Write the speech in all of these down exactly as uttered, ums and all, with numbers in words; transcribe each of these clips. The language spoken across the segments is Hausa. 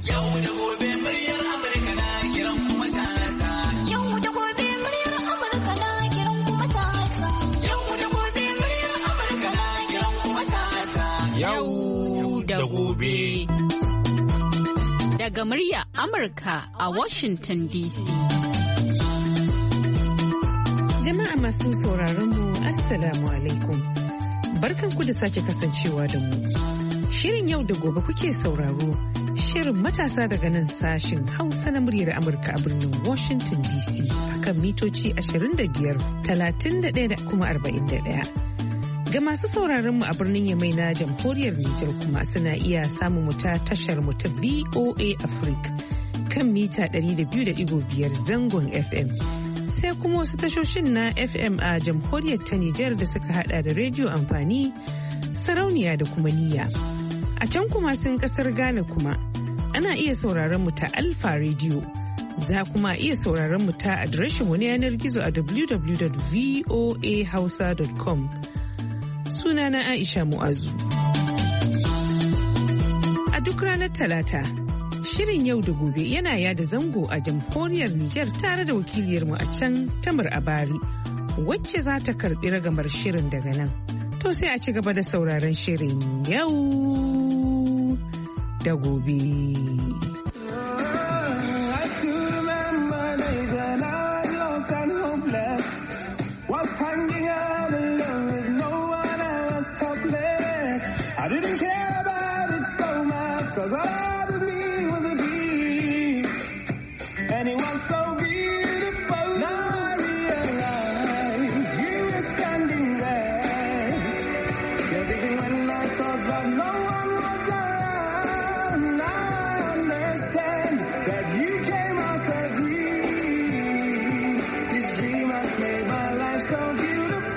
Yau da gobe muryar Amurka na kiran kuma matasa. Yau da gobe muryar Amurka na kiran kuma matasa. Yau da gobe muryar Amurka na kiran kuma matasa. Yau da gobe. Daga murya Amurka a Washington D C. Jama'a masu sauraron mu Assalamu alaikum. Barkanku da sake kasancewa da mu. Shirin yau da gobe kuke sauraro. Shirin matasa daga nan sashin Hausa na muryar Amurka a birnin Washington D C akan mitoci ashirin da biyar, talatin da ɗaya da kuma arba'in da ɗaya. Ga masu sauraron mu a birnin Yamai na jamhuriyar Nijar kuma suna iya samun mu ta tashar mu ta V O A Africa kan mita ɗari da biyu da ɗigo biyar zangon F M. Sai kuma wasu tashoshin na F M a jamhuriyar ta Nijar da suka hada da rediyo amfani, sarauniya da kuma niyya. A can kuma sun kasar Ghana kuma ana iya sauraron mu ta Alfa Radio. Za kuma iya sauraron mu ta adireshin wani yanar gizo a w w w dot voa hausa dot com. Sunana Aisha Mu'azu. A duk ranar Talata, shirin yau da gobe yana yada zango a jamhuriyar Nijar tare da wakiliyarmu a can Tamar Abari, wacce za ta karbi ragamar shirin daga nan. To sai a ci gaba da sauraron shirin yau da gobe. I didn't care about it so much, cause all I was me was a dream, and it was so beautiful. Now I realize you were standing there, cause even when I thought that no one was around, now I understand that you came as a dream. This dream has made my life so beautiful.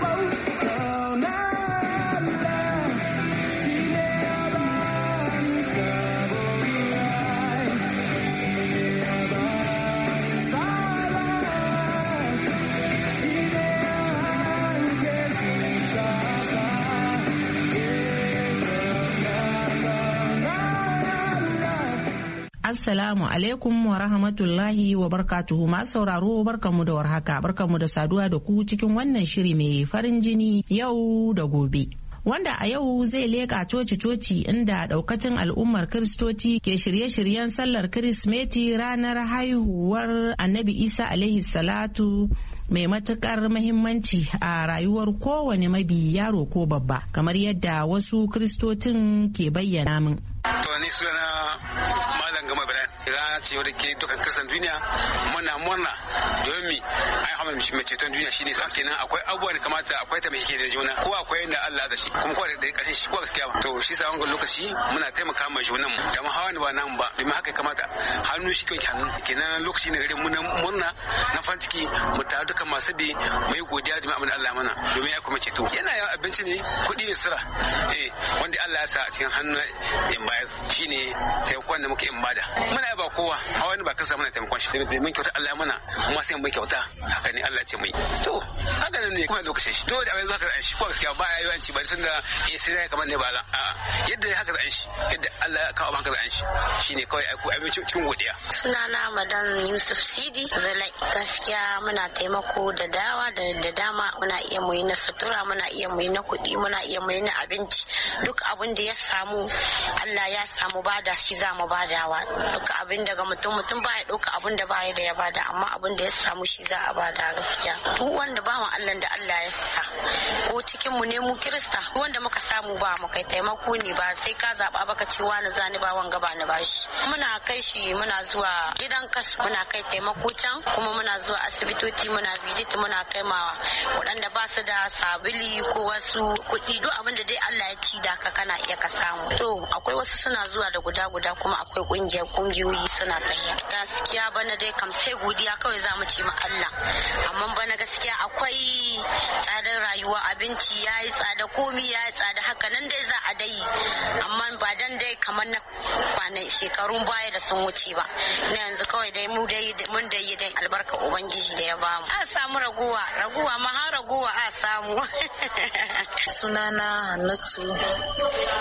Assalamu alaikum wa rahmatullahi wa barkatuhu. Masu sauraro barkanmu da warhaka, barkanmu da saduwa da ku cikin wannan shiri mai farin jini yau da gobe. Wanda a yau zai leƙa coci-coci inda ɗaukacin al'ummar Kiristoci ke shirye-shiryen sallar Kirismeti ranar haihuwar Annabi Isa alaihi salatu mai matukar mahimmanci a rayuwar kowane mabi yaro ko babba, kamar yadda wasu Kiristocin ke bayyana min. To ni suna Malam Gama Ibrahim. Rana ce wadda ke dukkan kirsan duniya muna murna domin mi ai hamar mai ceton duniya shine sa kenan akwai abubuwa da kamata akwai ta mai shi da juna ko akwai yanda Allah da shi kuma ko da kashin shi ko gaskiya ba. To shi sa wannan lokaci muna taimaka ma junan mu da mu hawa ne ba nan ba domin haka kamata hannu shi kai hannu kenan lokaci ne gare mu na murna na farin ciki mu tare dukkan masu bi mai godiya da abin Allah mana domin ya kuma ceto. Yana yawan abinci ne kuɗi ne sura eh wanda Allah ya sa a cikin hannu in bayar shine taimakon da muke in bada. Muna ba kowa hawa ne ba kasa muna taimakon shi domin kyauta Allah ya mana kuma sai mu kyauta haka ne Allah ya ce mu yi. To haka ne kuma lokacin shi dole abin zaka an shi ko gaskiya ba ya yawanci ba tunda eh sai ya kamar ne ba a yadda haka da an shi yadda Allah ya kawo haka da an shi shine kawai ai ku abin cikin godiya. Sunana Madan Yusuf Sidi Zalai. Gaskiya muna taimako da dawa da da dama muna iya mu yi na sutura muna iya mu yi na kuɗi muna iya mu yi na abinci duk abin da ya samu Allah ya samu bada shi za mu badawa duk abin daga mutum mutum ba ya ɗauka abin da ba ya da ya bada amma abin da ya samu shi za a bada gaskiya duk wanda ba mu Allah da Allah ya sa ko cikin mu ne mu Kirista wanda muka samu ba mu kai taimako ne ba sai ka zaba baka ce wani zani ba wanga ba ni bashi muna kai shi muna zuwa gidan kasu muna kai taimako can kuma muna zuwa asibitoci muna visit muna kai ma waɗanda ba su da sabili ko wasu kuɗi duk abin da dai Allah ya ci da ka kana iya ka samu. To akwai wasu suna zuwa da guda guda kuma akwai kungiyar kungiyoyi suna tafiya. Gaskiya bana dai kam sai godiya kawai za mu ce ma Allah amma bana gaskiya akwai tsadar rayuwa abinci yayi tsada komi yayi tsada haka nan dai za a dai amma ba dan dai kamar na kwanai shekarun baya da sun wuce ba na yanzu kawai dai mu dai mun dai dai albarka ubangiji da ya bamu a samu raguwa raguwa ma har raguwa a samu. Sunana Hannatu eh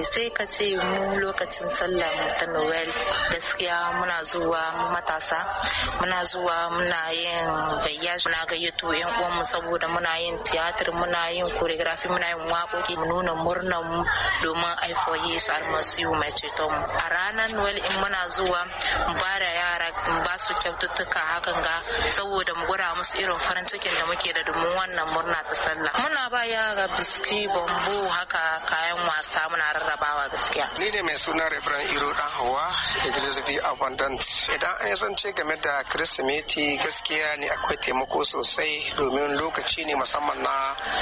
sai ka ce mu lokacin sallah mu ta Noel gaskiya muna zuwa mu matasa muna zuwa muna yin bayyaji muna gayyato yan uwan mu saboda muna yin tiyatar muna yin choreography muna yin waƙoƙi mu nuna murnar mu domin aifo Yesu almasihu mai ceton mu. A ranar Noel in muna zuwa mu ba da yara mu ba su kyaututtuka hakan ga saboda mu gwada musu irin farin cikin da muke da domin wannan murna ta sallah. Muna ba yara biskit bambo haka kayan wasa muna rarrabawa gaskiya. Ni ne mai suna Reverend Iro Dan Hawa Iglesia V Abundant. Idan an zance game da Kirsimeti gaskiya ne akwai taimako sosai domin lokaci ne musamman na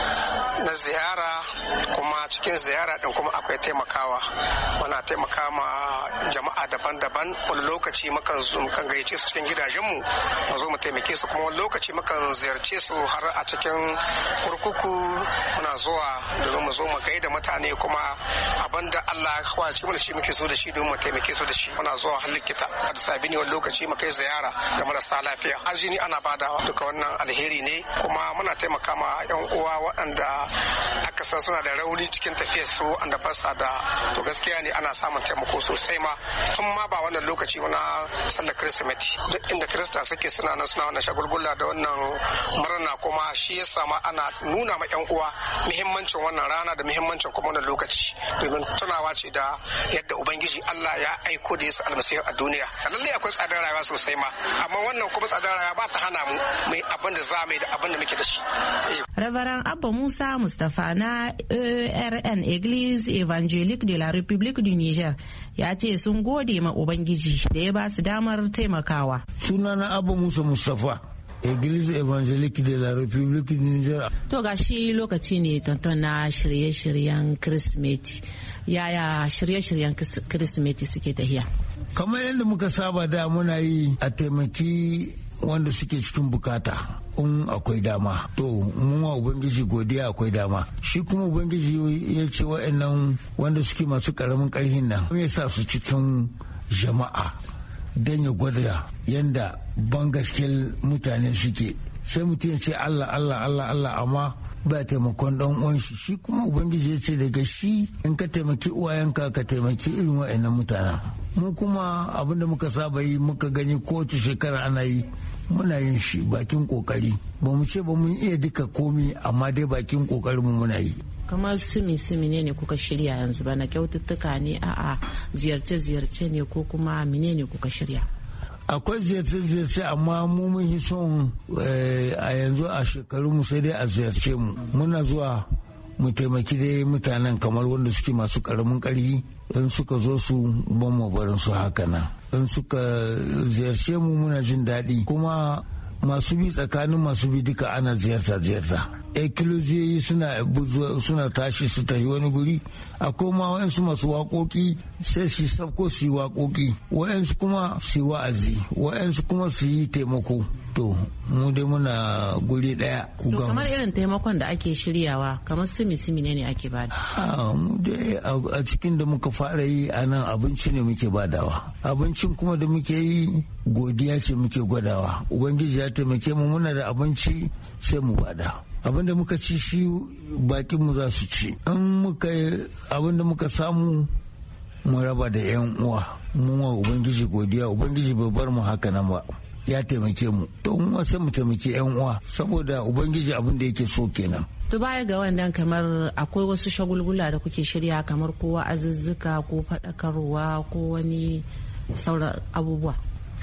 na ziyara kuma cikin ziyara din kuma akwai taimakawa. Muna taimaka ma jama'a daban-daban wani lokaci mukan zo mukan gayyace su cikin gidajenmu mu zo mu taimake su kuma wani lokaci mukan ziyarce su har a cikin kurkuku muna zuwa domin mu zo mu gaida mutane kuma abinda Allah ya kwace mana shi muke so da shi domin mu taimake su da shi muna zuwa har likita a sabi ne wani lokaci mu kai ziyara ga marasa lafiya azini ana badawa duka wannan alheri ne kuma muna taimaka ma yan uwa waɗanda aka san suna da rauni cikin tafiyar su wanda ba sa da to gaskiya ne ana samun taimako sosai ma tun ma ba wannan lokaci na sallar Kirsimeti duk inda Kirista suke suna nan suna wannan shagulgula da wannan murna kuma shi yasa ma ana nuna ma yan uwa muhimmancin wannan rana da muhimmancin kuma wannan lokaci domin tunawa ce da yadda ubangiji Allah ya aiko da Yesu almasihu a duniya lalle akwai tsadar rayuwa sosai ma amma wannan kuma tsadar rayuwa ba ta hana mu mai abin da za mu yi da abin da muke da shi. Reverend Abba Musa Mustapha na E R N Église Évangélique de la République du Niger ya ce sun gode ma ubangiji da ya ba su damar taimakawa. Sunana Abba Musa Mustapha Église Évangélique de la République du Niger. To gashi lokaci ne tonton na shirye-shiryen Kirsimeti. Yaya shirye-shiryen Kirsimeti suke tahiya? Kamar yadda muka saba da muna yi a taimaki wanda suke cikin bukata in akwai dama to mun wa ubangiji godiya akwai dama shi kuma ubangiji ya ce wa'annan wanda suke masu karamin karhin nan ya sa su cikin jama'a don ya gwada yanda ban gaskiyar mutane suke sai mutum ya ce Allah Allah Allah Allah amma ba taimakon dan uwan shi shi kuma ubangiji ya ce daga shi in ka taimaki uwayenka ka taimaki irin wa'annan mutanen mu kuma abinda muka saba yi muka gani kowace shekara ana yi muna yin shi bakin kokari ba mu ce ba mun iya duka komi amma dai bakin kokarin mu muna yi. Kamar simi simi ne kuka shirya yanzu ba na kyaututtuka ne a'a ziyarce ziyarce ne ko kuma menene kuka shirya? Akwai ziyarce-ziyarce amma mu mun yi son a yanzu a shekaru mu sai dai a ziyarce mu muna zuwa mu taimaki dai mutanen kamar wanda suke masu karamin ƙarfi in suka zo su ban mu barin su haka nan in suka ziyarce mu muna jin daɗi kuma masu bi tsakanin masu bi duka ana ziyarta ziyarta ekolojiyoyi suna suna tashi su tafi wani guri akwai ma wa'yansu masu waƙoƙi sai su sabko su yi waƙoƙi wa'yansu kuma su yi wa'azi wa'yansu kuma su yi taimako to mu dai muna guri ɗaya. To kamar irin taimakon da ake shiryawa kamar simi simi ne ne ake bada? mu dai a cikin da muka fara yi a nan abinci ne muke badawa abincin kuma da muke yi godiya ce muke gwadawa ubangiji ya taimake mu muna da abinci sai mu bada abinda muka ci shi bakin mu za su ci in muka abinda muka samu mu raba da yan uwa mu wa ubangiji godiya ubangiji bai bar mu haka nan ba ya taimake mu to mu sai mu taimake yan uwa saboda ubangiji abin da yake so kenan. To baya ga wannan kamar akwai wasu shagulgula da kuke shirya kamar ko azuzzuka ko faɗakarwa ko wani sauran abubuwa?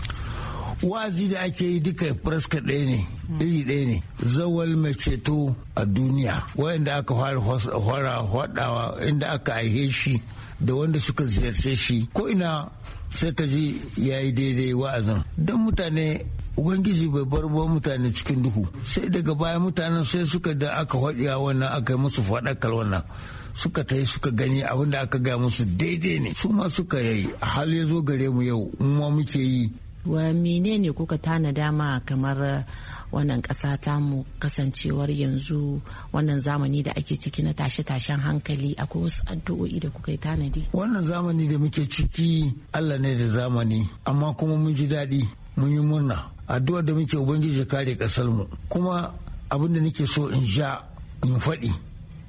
Wazi da ake yi duka faraska ɗaya ne iri ɗaya ne zawal mai ceto a duniya wanda aka fara faɗawa inda aka aihe shi da wanda suka ziyarce shi ko ina sai ka ji ya yi daidai wa'azin don mutane ubangiji bai bar ba mutane cikin duhu sai daga baya mutanen sai suka da aka faɗiya wannan aka yi musu faɗakar wannan suka ta yi suka gani abin da aka gaya musu daidai ne su ma suka yi hal ya zo gare mu yau mu ma muke yi. Wa menene kuka tana dama kamar wannan ƙasa tamu kasancewar yanzu wannan zamani da ake ciki na tashe-tashen hankali akwai wasu addu'o'i da kuka yi tanadi? Wannan zamani da muke ciki Allah ne da zamani amma kuma mun ji daɗi mun yi murna addu'ar da muke ubangiji kare ƙasar mu kuma abin da nake so in ja in faɗi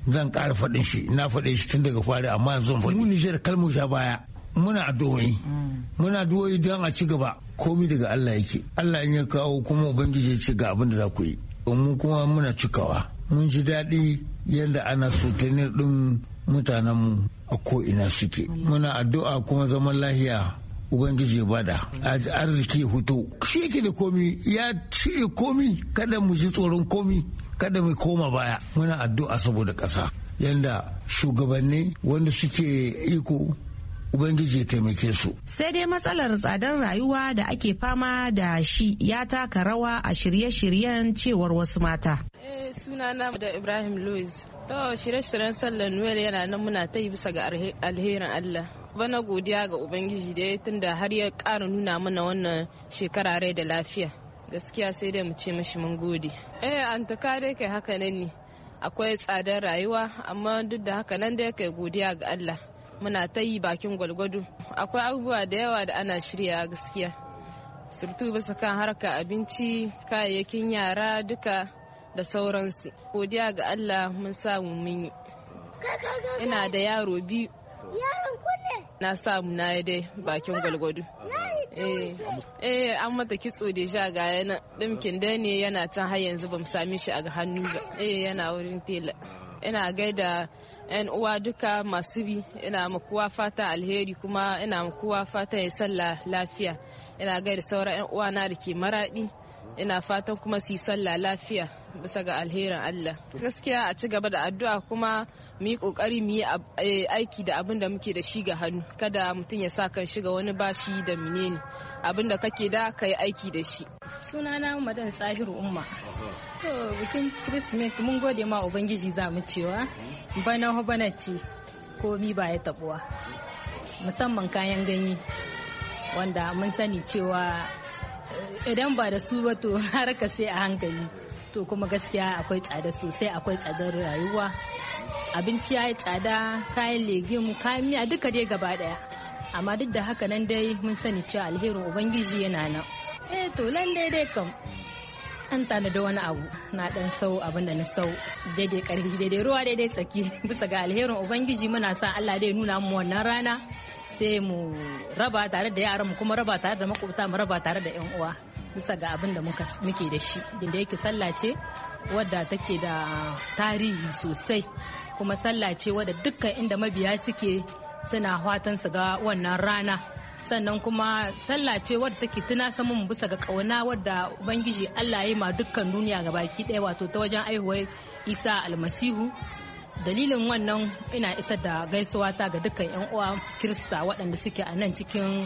zan ƙara faɗin shi na faɗe shi tun daga fari amma yanzu faɗi mu Nijar kalmu sha baya muna addu'o'i muna addu'o'i don a ci gaba komai daga Allah yake Allah in ya kawo kuma ubangiji ya ce ga abin da za ku yi mu kuma muna cikawa mun ji daɗi yadda ana sotenir ɗin mutanenmu a ko'ina suke muna addu'a kuma zaman lahiya ubangiji ya bada arziki ya hutu shi yake da komi ya shirya komi kada mu ji tsoron komi kada mu koma baya muna addu'a saboda ƙasa yanda shugabanni wanda suke iko ubangiji ya taimake su. Sai dai matsalar tsadar rayuwa da ake fama da shi ya taka rawa a shirye-shiryen cewar wasu mata. Eh sunana da Ibrahim Louis. To shirye-shiryen sallar Noel yana nan muna ta yi bisa ga alherin Allah. Bana godiya ga ubangiji da ya tunda har ya ƙara nuna mana wannan shekara rai da lafiya. Gaskiya sai dai mu ce mishi mun gode. Eh an taka dai kai haka nan ne. Akwai tsadar rayuwa amma duk da haka nan dai kai godiya ga Allah. Muna ta yi bakin gwalgwado akwai abubuwa da yawa da ana shirya gaskiya surtu bisa kan harka abinci kayayyakin yara duka da sauransu godiya ga Allah mun samu mun yi ina da yaro biyu na samu na dai bakin gwalgwado eh eh an mata kitso da sha ga yana dimkin da ne yana can har yanzu bamu sami shi a hannu ba eh yana wurin tela ina gaida yan uwa duka masu bi ina makuwa fata alheri kuma ina makuwa fata ya sallah lafiya ina gaida sauran yan uwa na da ke maradi ina fatan kuma su yi sallah lafiya bisa ga alherin Allah gaskiya a ci gaba da addu'a kuma mu yi kokari mu yi aiki da abin da muke da shi ga hannu kada mutum ya sa kan shiga wani bashi da menene abin da kake da ka yi aiki da shi sunana madan Tsahiru Umma to bikin Christmas mun gode ma ubangiji za mu cewa bana bana ce komi ba ya tabuwa musamman kayan ganye wanda mun sani cewa idan ba da su ba to harka sai a hankali to kuma gaskiya akwai tsada sosai akwai tsadar rayuwa abinci ya yi tsada kayan legim kayan miya duka dai gaba daya amma duk da haka nan dai mun sani cewa alherin ubangiji yana nan eh to nan dai dai kam an tana da wani abu na dan sau abin da na sau daidai karfi daidai ruwa daidai tsaki bisa ga alherin ubangiji muna sa Allah dai nuna mu wannan rana sai mu raba tare da yaran mu kuma raba tare da makwabta mu raba tare da yan uwa bisa ga abin da muka muke da shi da yake sallah ce wadda take da tarihi sosai kuma sallah ce wadda dukkan inda mabiya suke suna fatan su ga wannan rana sannan kuma sallah ce wadda take tuna samun bisa ga kauna wadda ubangiji Allah ya yi ma dukkan duniya gabaki ɗaya wato ta wajen aihuwar Isa almasihu dalilin wannan ina isar da gaisuwa ta ga dukkan yan uwa Kirista waɗanda suke a nan cikin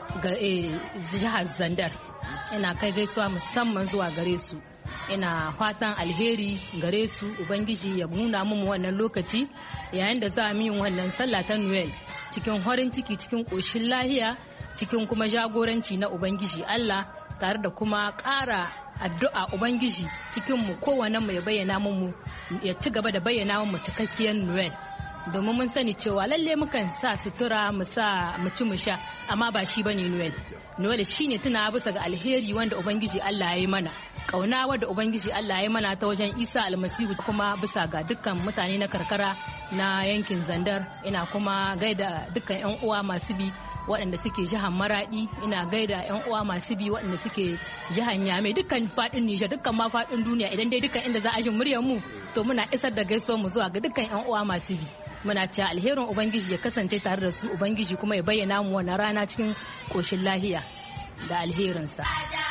jihar Zandar ina kai gaisuwa musamman zuwa gare su ina fatan alheri gare su ubangiji ya nuna mu wannan lokaci yayin da za mu yi wannan sallah ta Noel cikin farin ciki cikin koshin lahiya cikin kuma jagoranci na ubangiji Allah tare da kuma ƙara addu'a ubangiji cikin mu kowanne mu ya bayyana mu ya ci gaba da bayyana mu cikakkiyar Noel domin mun sani cewa lalle mukan sa sutura mu sa mu ci mu sha amma ba shi bane Noel Noel shine tuna bisa ga alheri wanda ubangiji Allah ya yi mana kauna wadda ubangiji Allah ya yi mana ta wajen Isa almasihu kuma bisa ga dukkan mutane na karkara na yankin Zandar ina kuma gaida dukkan yan uwa masu bi waɗanda suke jihar Maradi ina gaida yan uwa masu bi waɗanda suke jihar Nyame dukkan fadin Nijar dukkan ma fadin duniya idan dai dukkan inda za a ji muryar mu to muna isar da gaisuwar mu zuwa ga dukkan yan uwa masu bi muna cewa alherin ubangiji ya kasance tare da su ubangiji kuma ya bayyana mu wannan rana cikin koshin lahiya da alherinsa.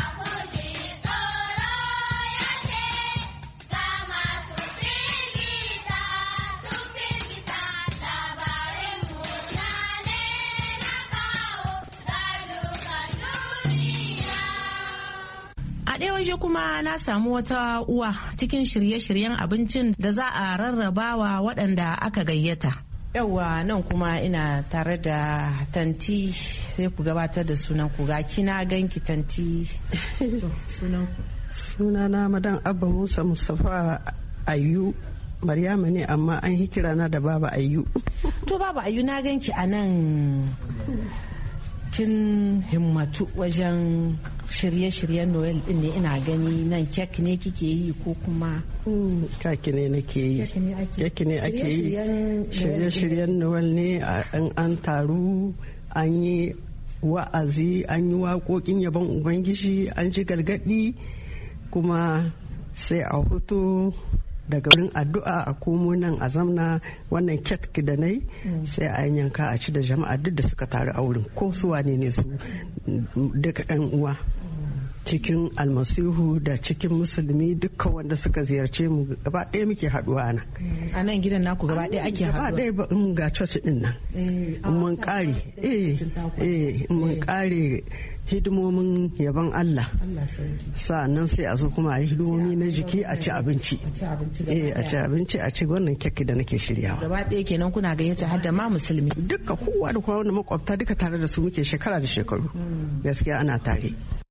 A ɗaya waje kuma na samu wata uwa cikin shirye-shiryen abincin da za a rarrabawa waɗanda aka gayyata. Yawwa nan kuma ina tare da tanti sai ku gabatar da sunan ku ga kina ganki tanti. Sunan ku. Sunana madan Abba Musa Mustafa Ayu. Maryama ne amma an yi kirana da Baba Ayu. To Baba Ayu na ganki a nan kin himmatu wajen shirye-shiryen Noel din ne ina gani nan kek ne kike yi ko kuma kaki ne nake yi keki ne ake yi shirye-shiryen Noel ne an taru an yi wa'azi an yi waƙoƙin yabon ubangiji an ji gargaɗi kuma sai a hutu daga wurin addu'a a komo nan a zamna wannan kek da nai sai a yanka a ci da jama'a duk da suka taru a wurin ko su wane ne su duka yan uwa cikin almasihu da cikin musulmi dukkan wanda suka ziyarce mu gaba ɗaya muke haɗuwa nan a nan gidan naku gaba ɗaya ake haɗuwa gaba ɗaya ba in ga church din nan mun ƙare eh eh mun ƙare hidimomin yaban Allah sa'annan sai a zo kuma a yi hidimomi na jiki a ci abinci eh a ci abinci a ci wannan kek da nake shiryawa gaba ɗaya kenan kuna gayyata har da ma musulmi duka kowa da kowa wanda makwabta duka tare da su muke shekara da shekaru gaskiya ana tare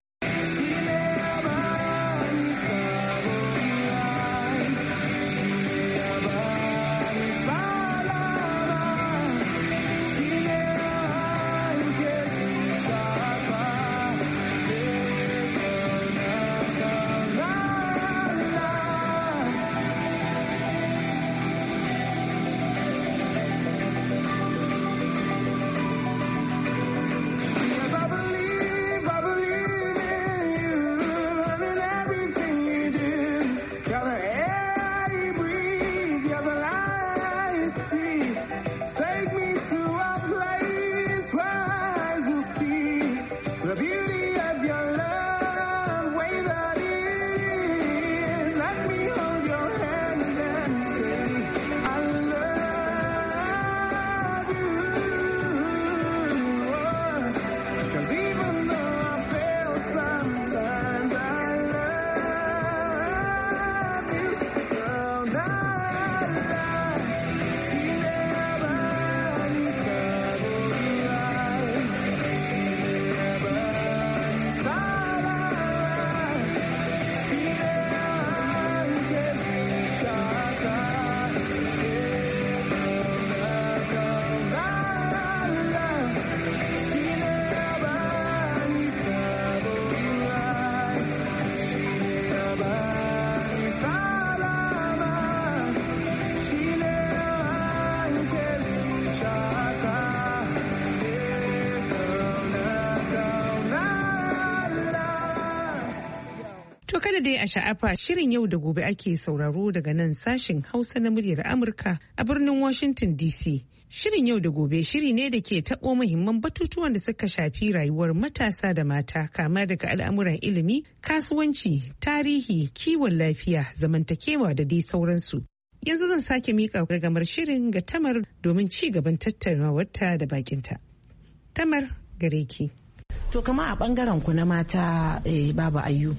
To kada dai a sha'afa shirin yau da gobe ake sauraro daga nan sashen Hausa na muryar Amurka a birnin Washington D C. Shirin yau da gobe shiri ne da ke taɓo muhimman batutuwan da suka shafi rayuwar matasa da mata kama daga al'amuran ilimi, kasuwanci, tarihi, kiwon lafiya, zamantakewa da dai sauransu. Yanzu zan sake miƙa ragamar shirin ga Tamar domin ci gaban tattaunawarta da bakinta. Tamar gare ki. To kama a bangaren ku na mata eh, Baba Ayyu.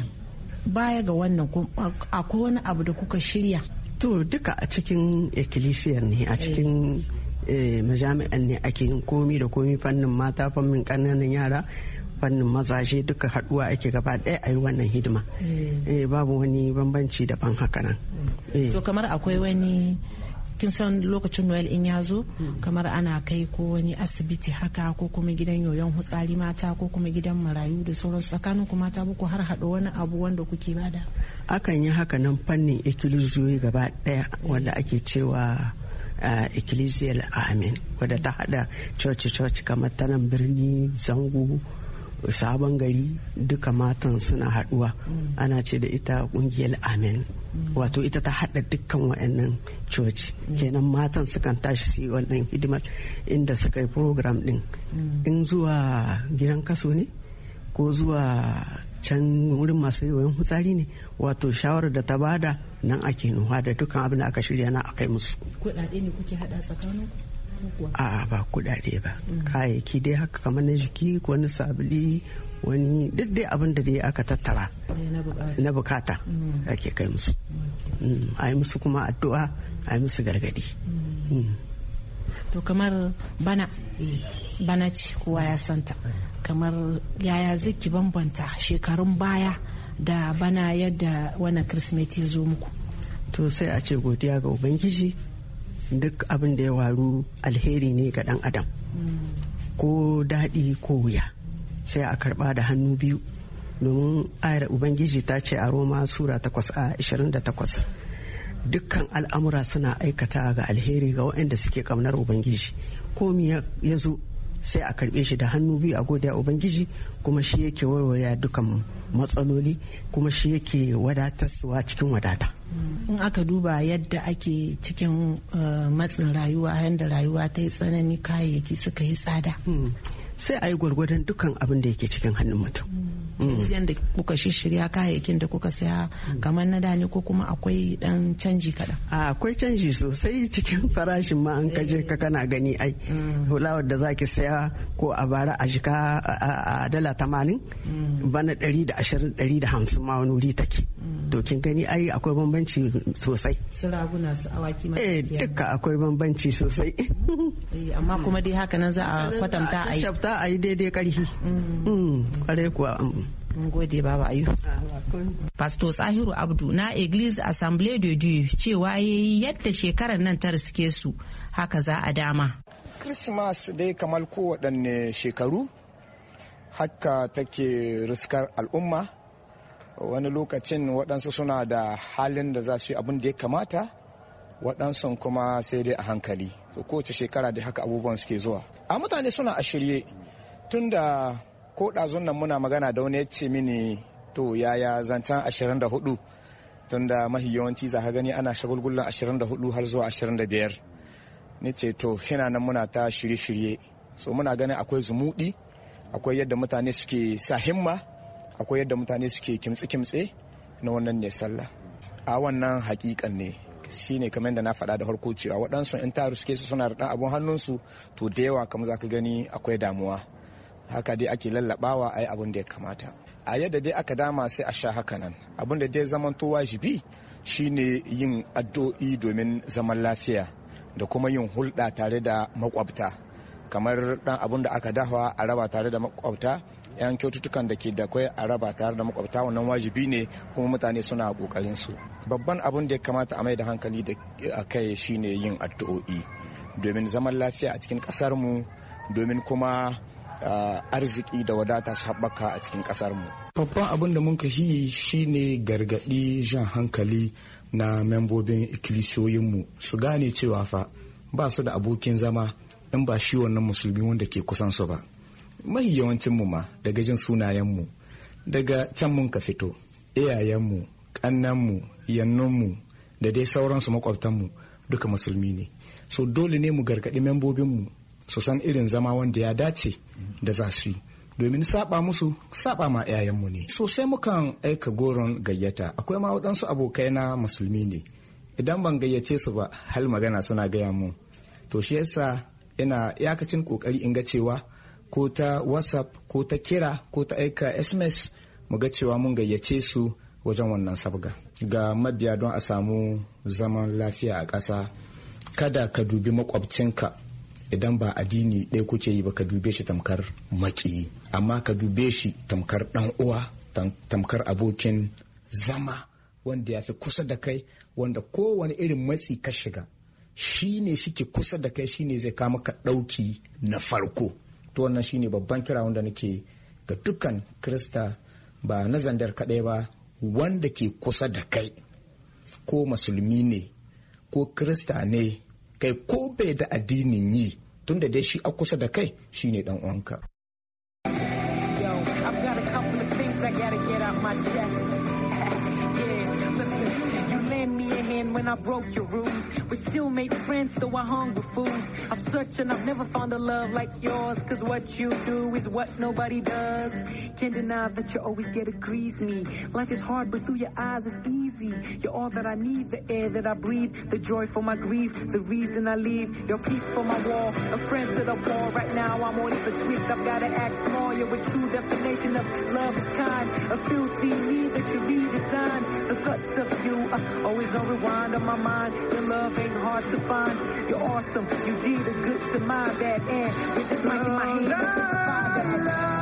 Baya ga wannan akwai wani abu da kuka shirya? To duka a cikin ikkilisiyar ne a cikin majami'an ne ake yin komi da komi fannin mata fannin ƙananan yara fannin mazaje duka haduwa ake gaba ɗaya a yi wannan hidima. Babu wani bambanci daban haka nan. To kamar akwai wani kin san lokacin Noel in ya zo kamar ana kai ko wani asibiti haka ko kuma gidan yoyon hutsari mata ko kuma gidan marayu da sauran tsakanin ku mata buku har haɗa wani abu wanda kuke bada? Akan yi haka nan fannin ikkilisiyoyi gaba ɗaya wanda ake cewa ikkilisiyar amin wadda ta haɗa coci-coci kamar ta nan birni zango sabon gari duka matan suna haduwa ana ce da ita kungiyar amen wato ita ta hada dukkan wa'annan coci kenan matan sukan tashi su yi wannan hidimar inda suka yi program din in zuwa gidan kaso ne ko zuwa can wurin masu yoyon hutsari ne wato shawarar da ta bada nan ake nuha da dukkan abin da aka shirya na akai musu. Kuɗaɗe ne kuke hada tsakanin? A'a ba kudade ba kayayyaki dai haka kamar na jiki ko wani sabuli wani duk dai abin da dai aka tattara na bukata ake kai musu a yi musu kuma addu'a a yi musu gargadi. To kamar bana bana ce kowa ya santa kamar yaya ziki bambanta shekarun baya da bana yadda wannan Kirsimeti ya zo muku? To sai a ce godiya ga Ubangiji duk abin da ya waru alheri ne ga dan adam ko daɗi ko wuya sai a karɓa da hannu biyu domin ayar ubangiji ta ce a Roma sura takwas a ishirin da takwas dukkan al'amura suna aikata ga alheri ga waɗanda suke ƙaunar ubangiji. Komi ya zo sai a karbe shi da hannu biyu a godiya ubangiji, kuma shi yake warware dukan matsaloli, kuma shi yake wadatarwa cikin wadata. In aka duba yadda ake cikin matsin rayuwa, yadda rayuwa ta yi tsanani, kayayyaki suka yi tsada, sai a yi gwargwadon dukan abin da yake cikin hannun mutum. Yadda kuka shirya kayayyakin da kuka saya kamar na da ne, ko kuma akwai dan canji kaɗan? Akwai canji sosai cikin farashin ma, an kaje ka kana gani ai hulawar da zaki saya ko a bara a jika a dala tamanin, bana ɗari da ashirin ɗari da hamsin ma wani wuri take. To kin gani ai akwai bambanci sosai. Su raguna su awaki ma eh duka akwai bambanci sosai. Amma kuma dai haka nan za a kwatanta a yi shafta a yi daidai karhi. Kware kuwa. Mun gode Baba Ayu. Pastor Tsahiru Abdu na Église Assemblée de Dieu cewa yayi yadda shekarar nan ta riske su haka za a dama. Christmas dai kamar kowaɗanne shekaru haka take riskar al'umma. Wani lokacin waɗansu suna da halin da za su yi abin da ya kamata, waɗansu kuma sai dai a hankali. To kowace shekara dai haka abubuwan suke zuwa. A mutane suna a shirye tun da ko ɗazun nan muna magana da wani ya ce mini to yaya zancen ashirin da hudu, tun da mahi yawanci za ka gani ana shagulgullan ashirin da hudu har zuwa ashirin da biyar. Ni ce to hina nan muna ta shirye-shirye. So muna ganin akwai zumuɗi, akwai yadda mutane suke sa himma, akwai yadda mutane suke kimtse-kimtse na wannan ne sallah. A wannan hakikan ne shi ne kamar da na faɗa da harko cewa waɗansu in taru suke su suna da ɗan abun hannunsu, to da yawa kamar za ka gani akwai damuwa. Haka dai ake lallaɓawa a yi abin da ya kamata. A yadda dai aka dama sai a sha haka nan. Abin da dai zaman to wajibi shi ne yin addu'o'i domin zaman lafiya da kuma yin hulɗa tare da makwabta. Kamar ɗan abin da aka dafa a raba tare da makwabta, yan kyaututtukan da ke da kwai a raba tare da makwabta, wannan wajibi ne kuma mutane suna kokarin su. Babban abin da ya kamata a mai da hankali da a kai shine yin addu'o'i domin zaman lafiya a cikin kasar mu, domin kuma arziki da wadata su haɓaka a cikin kasar mu. Babban abin da mun yi shine gargaɗi, jan hankali na membobin ikkilisiyoyin mu su gane cewa fa ba su da abokin zama in ba shi wannan musulmi wanda ke kusan su ba. Mahi yawancin mu ma daga jin sunayen mu daga can mun ka fito, iyayen mu, kannan mu, yannun mu da dai sauransu makwabtan mu duka musulmi ne. So dole ne mu gargaɗi membobin mu su san irin zama wanda ya dace da za su yi, domin saba musu saba ma iyayen mu ne. So sai mukan aika goron gayyata. Akwai ma waɗansu abokai na musulmi ne, idan ban gayyace su ba hal magana suna gaya mu. To shi yasa ina yakacin kokari in ga cewa ko ta WhatsApp ko ta kira ko ta aika S M S mu ga cewa mun gayyace su wajen wannan sabga ga mabiya don a samu zaman lafiya a ƙasa. Kada ka dubi makwabcinka idan ba addini ɗaya kuke yi ba, ka dube shi tamkar maƙiyi, amma ka dube shi tamkar ɗan uwa, tamkar abokin zama wanda ya fi kusa da kai, wanda kowane irin matsi ka shiga shi ne shike kusa da kai, shi ne zai kama ka ɗauki na farko. To wannan shi ne babban kira wanda nake ga dukkan Krista, ba na Zandar kaɗai ba, wanda ke kusa da kai, ko musulmi ne ko Krista ne, kai ko bai da addinin yi, tun da dai shi a kusa da kai shi ne ɗan uwanka. When I broke your rules, we still made friends, though I hung with fools. I've searched and I've never found a love like yours, cause what you do is what nobody does. Can't deny that you always get to grease me. Life is hard, but through your eyes it's easy. You're all that I need, the air that I breathe, the joy for my grief, the reason I leave. Your peace for my wall, a friend to the wall. Right now I'm on it, a twist, I've gotta act small. You're a true definition of love is kind, a filthy need that you redesigned. The guts of you are always on rewind on my mind. Your love ain't hard to find. You're awesome, you did a good to my bad end. With this mic in my hand, this is the fire that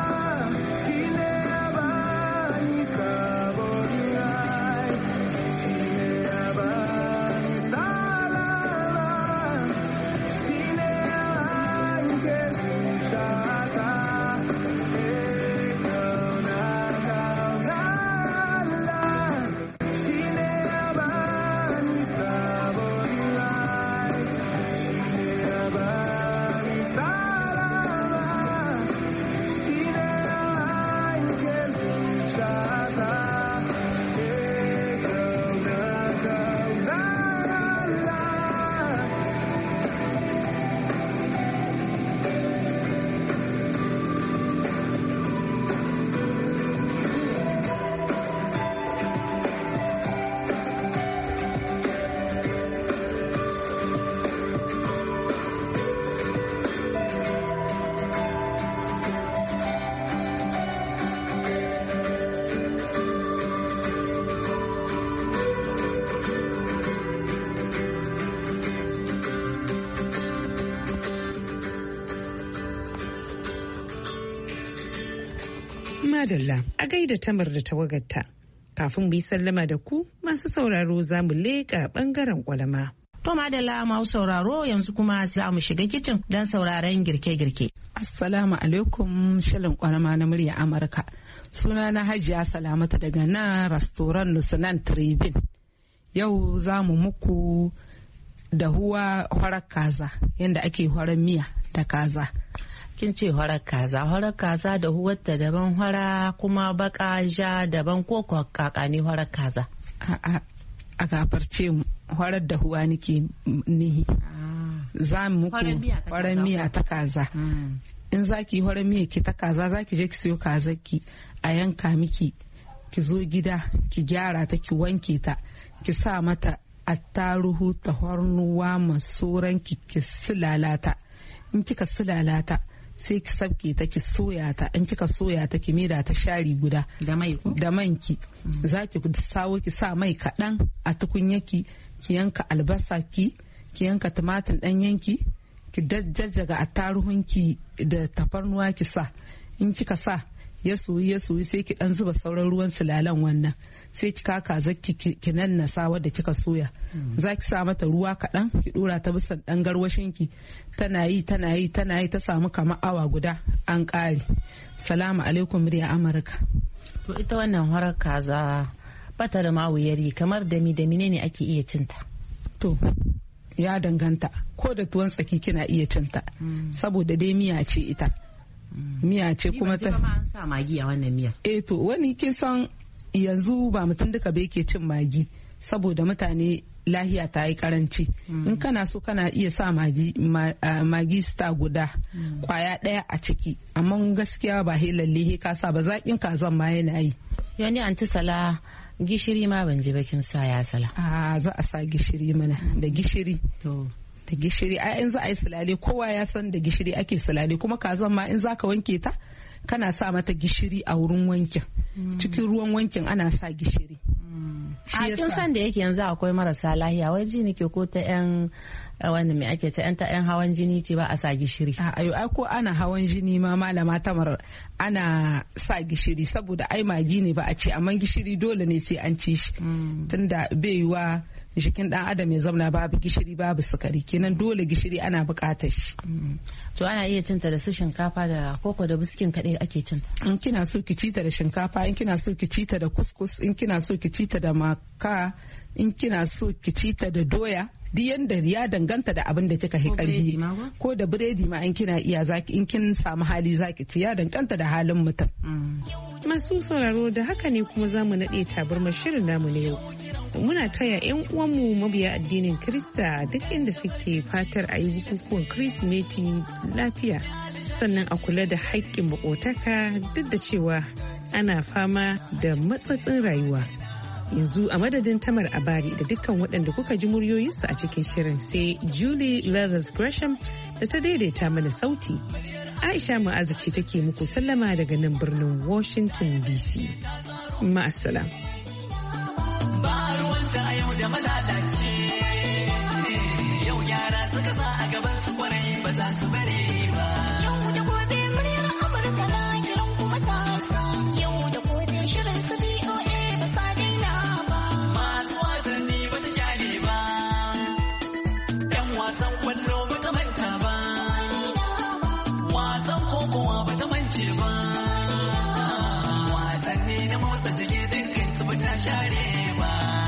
Madalla a gaida Tamar da tawagarta. Kafin mu yi sallama da ku masu sauraro za mu leƙa ɓangaren ƙwalama. To madalla masu sauraro yanzu kuma za mu shiga kicin don sauraron girke-girke. Assalamu alaikum shirin ƙwalama na murya Amurka. Suna na Hajiya Salamata daga nan Restaurant Nusunan Tribune. Yau za mu muku da huwa horar kaza yadda ake horar miya da kaza. Kin ce horar kaza, horar kaza da huwarta daban hora kuma baka ja daban ko kakani horar kaza. A a gafarce mu horar da huwa nake nihi. Za mu muku horar miya ta kaza. In za ki horar miya ki ta kaza za ki je ki siyo kazarki a yanka miki, ki zo gida ki gyara ta ki wanke ta ki sa mata attaruhu tahornuwa masoran ki ki silalata. In kika silalata sai ki sabke ta ki soya ta, in kika soya ta ki maida ta shari guda da mai da manki. Za ki sawo ki sa mai kaɗan a tukunyaki, ki yanka albasa ki ki yanka tumatir ɗan yanki ki jajjaga attaruhunki da tafarnuwa ki sa. In kika sa ya soyi ya soyi sai ki dan zuba sauran ruwan sulalan wannan, sai ki kaka zaki ki nannasa wadda kika soya. Za ki sa mata ruwa kaɗan ki dora ta bisa dan garwashin ki, tana yi tana yi tana yi ta samu kamar awa guda an ƙare. Salamu alaikum murya Amurka. To ita wannan horar kaza bata da mawuyari, kamar da mi da mine ne ake iya cinta? To ya danganta, ko da tuwon tsaki kina iya cinta saboda dai miya ce ita. Miya ce kuma ta an sa magi a wannan miya. Eh to wani kisan yanzu ba mutum duka bai ke cin magi saboda mutane lahiya ta yi karanci. In kana so kana iya sa magi magi star guda kwaya daya a ciki, amma gaskiya ba he lalle he ka sa ba, zakin kazan ma yana yi. Yani anti Sala gishiri ma ban ji bakin sa ya Sala. A za a sa gishiri mana da gishiri. To da gishiri ai in za a yi sulale kowa ya san da gishiri ake sulale, kuma kazan ma in za ka wanke ta kana sa mata gishiri a wurin wankin. Cikin ruwan wankin ana sa gishiri. A kin san da yake yanzu akwai marasa lahiya, wai ji nake ko ta yan wanda me ake ta yan ta yan hawan jini ce ba a sa gishiri. A ayo ai ko ana hawan jini ma malama Tamar ana sa gishiri saboda ai magi ne ba a ce, amma gishiri dole ne sai an ci shi. Tunda bai yiwa jikin dan adam ya zauna babu gishiri babu sukari, kenan dole gishiri ana bukatar shi. To ana iya cinta da su shinkafa da koko da biskin kaɗai ake cinta. In kina so ki cita da shinkafa, in kina so ki cita da kuskus, in kina so ki cita da maka, in kina so ki cita da doya, duk yanda ya danganta da abin da kika karfi. Ko da biredi ma in kina iya zaki, in kin samu hali zaki ci, ya danganta da halin mutum. Masu sauraro da haka ne kuma za mu naɗe tabarmar shirin namu na yau. Muna taya 'yan uwanmu mabiya addinin Kirista duk inda suke fatar a yi bukukuwan Kirsimeti lafiya, sannan a kula da haƙƙin maƙotaka duk da cewa ana fama da matsatsin rayuwa. Yanzu a madadin Tamar Abari da dukkan waɗanda kuka ji muryoyinsu a cikin shirin, sai Julie Leathers Gresham da ta daidaita mana sauti. Aisha Ma'azu ce take muku sallama daga nan birnin Washington D C. Ma'assalam. Ba ruwanta a yau da malalace, yau yara suka sa a gaban su kwarai ba za su bare ba. Yau da gobe muryar Amurka na kiran kuma tasa, yau da gobe shirin su B O A ba sa daina ba. Masu wasanni ba ta kyale ba, 'yan wasan kwallo ba ta manta ba, wasan kokowa ba ta mance ba, wasanni na motsa jiki dukkan su ba ta share ba.